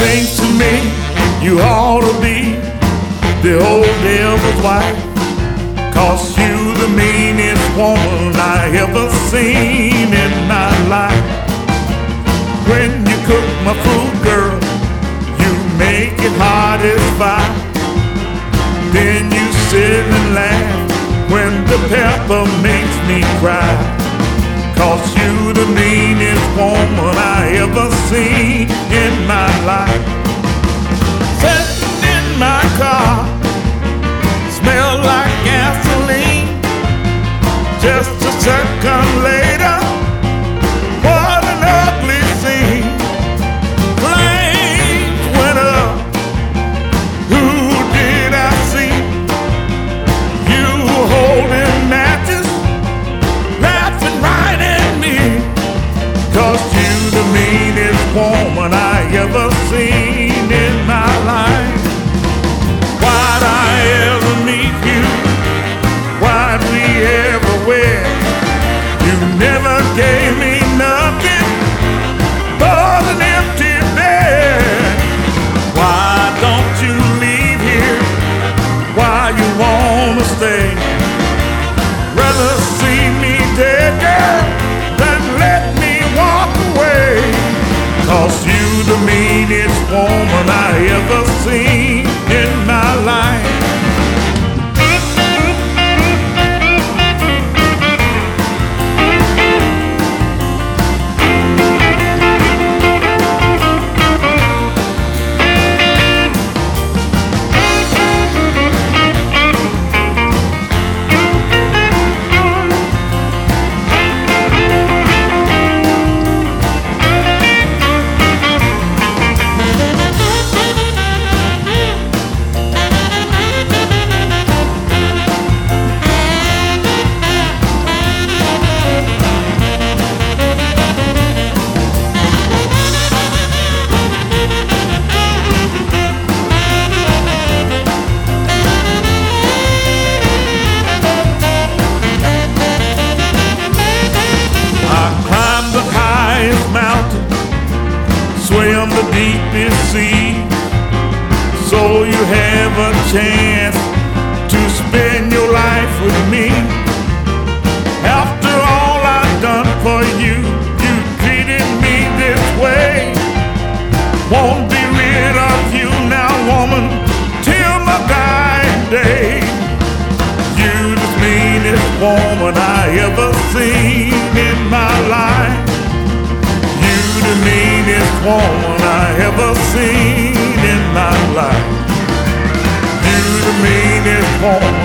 Seems to me you ought to be the old devil's wife, 'cause you the meanest woman I ever seen in my life. When you cook my food, girl, you make it hot as fire. Then you sit and laugh when the pepper makes me cry, 'cause you the meanest woman I ever seen in my life. Sitting in my car, smell like gasoline. Just a second later, what an ugly scene. Flames went up. Who did I see? You holding matches, laughing right at me, 'cause you the meanest woman I ever seen in my life. Why'd I ever meet you? Why'd we ever wed? You never gave me nothing but an empty bed. Why don't you leave here? Why you wanna stay? Rather see me dead, girl, than let me walk away, 'cause you the meanest woman I ever seen in my life. Swim the deepest sea, so you have a chance to spend your life with me. After all I've done for you, you treated me this way. Won't be rid of you now, woman, till my dying day. You the meanest woman I ever seen in my life. The meanest woman I ever seen in my life. You the meanest woman